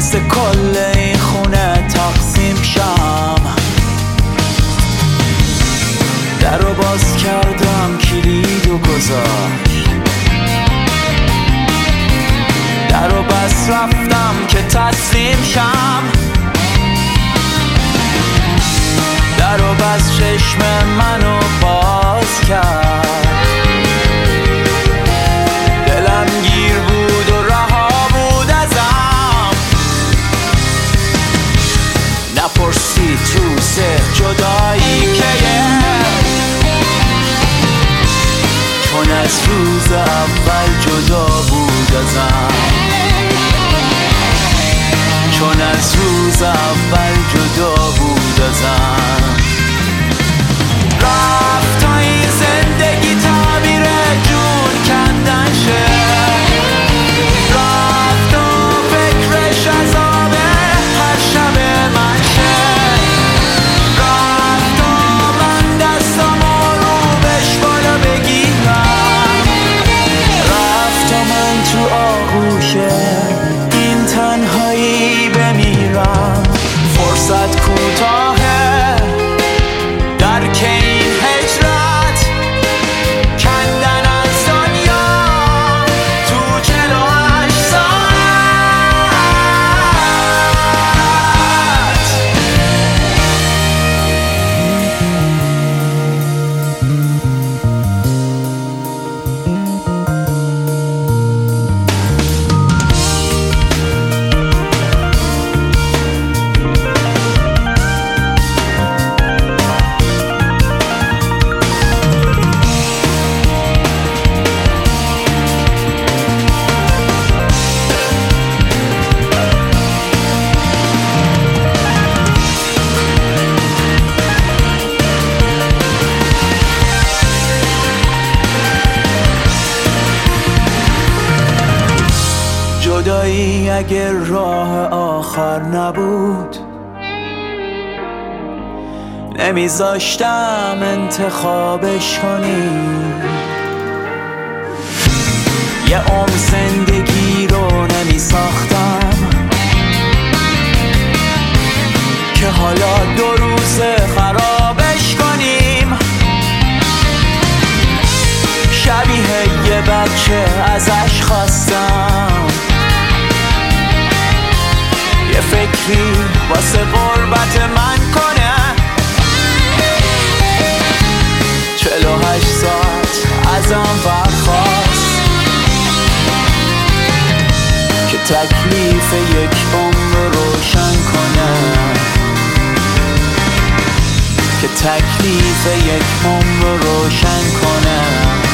مثل کل این خونه تقسیم شم. در رو باز کردم کلیدو گذاشت، در رو بس رفتم که تسلیم شم. در رو بس چشم منو باز کرد، دلم گیر بود و رها بود ازم. نپرسی تو سه جدایی که چون از روز اول جدا بود ازم، چون از روز اول جدا بود ازم. رفت تا این زندگی تعبیر جون کندن شه، رفت و فکرش عذاب هر شب من شه، رفت و من دستامو رو بهش بالا بگیرم، رفت تا من تو آغوش این تنهایی بمیرم. فرصت کوتاهه در که این هجرت کندن از دنیا تو 48 ساعت. جدایی اگر راه آخر نبود، نمیذاشتم انتخابش کنی. یه عمر زندگی رو نمیساختم که حالا 2 روز خرابش کنیم. شبیه یه بچه ازش خواستم یه فکری واسه غربت من کنه. 48 ساعت ازم برخواست که تکلیف یک عمر روشن کنه، که تکلیف یک عمر روشن کنه.